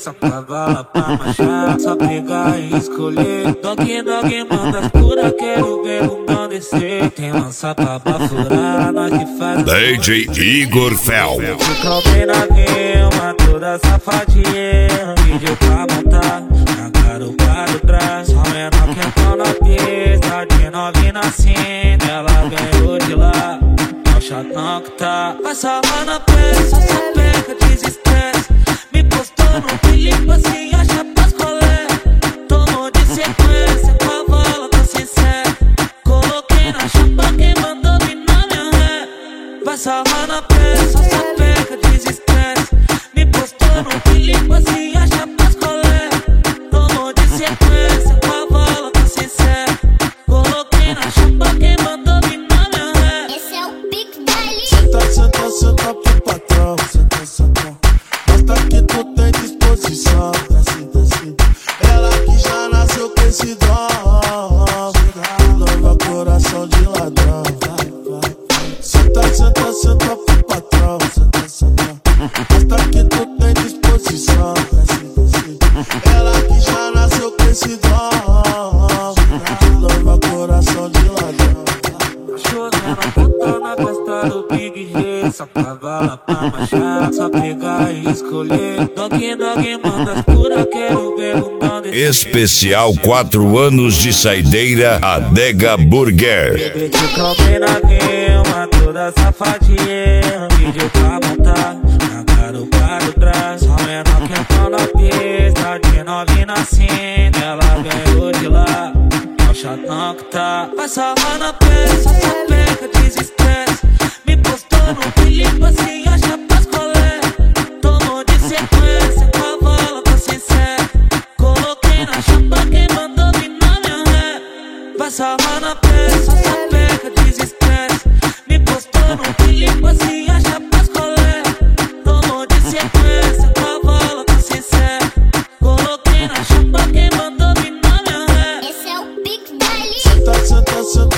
só cavala pra marchar, só pegar e escolher. Dog manda as pura, quero ver o não descer. Tem lança pra bafurar, nós que faz DJ Igor Fel. Ficou bem na guilma, toda safadinha. Vídeo pra montar, na garupa do trás. Só menor que entrou na pista, de novinha assim. Ela ganhou de lá, é o chatão que tá. Vai salvar na peça, só pega, desestresse. Me postou no Felipe assim, acha pras colé. Tomou de sequência, com a bola tô sincero. Coloquei na chapa, quem mandou vir na minha ré. Vai salvar na peça, só pega, desestresse. Me postou no Felipe assim, acha pras colé. Tomou de sequência, com a bola tô sincero. Coloquei na chapa, quem mandou vir na minha ré. Esse é o Big Baile. Senta pro patrão, senta. Mostra que tu tem disposição. Desce. Ela que já nasceu com esse dom. Leva coração de ladrão. Senta pro patrão, senta. Mostra que tu tem disposição. Desce. Ela que já nasceu com esse dom. Leva coração de ladrão. Chorando, puta na festa do Big G. Só cavala pra marchar, só pegar e escolher. Dog manda as pura, quero ver o não descer. Especial 4 anos de saideira Adega Burger. Bebê ficou bem na guilma, toda safadinha. Vídeo pra montar, na garupa do trás. Só menor que entrou na pista, de novinha assim. Ela ganhou de lá, é o chatão que tá. Vai salvar na peça, só pega, desestresse. Me postou no Felipe assim, acha pras colé. Tomou de sequência, com a bola tô sincero. Coloquei na chapa, quem mandou vir na minha ré. Vai salvar na peça, só pega, desestresse. Me postou no Felipe assim, acha pras colé. Tomou de sequência, com a bola tô sincero. Coloquei na chapa, quem mandou vir na minha ré. Esse é o Big Baile. Senta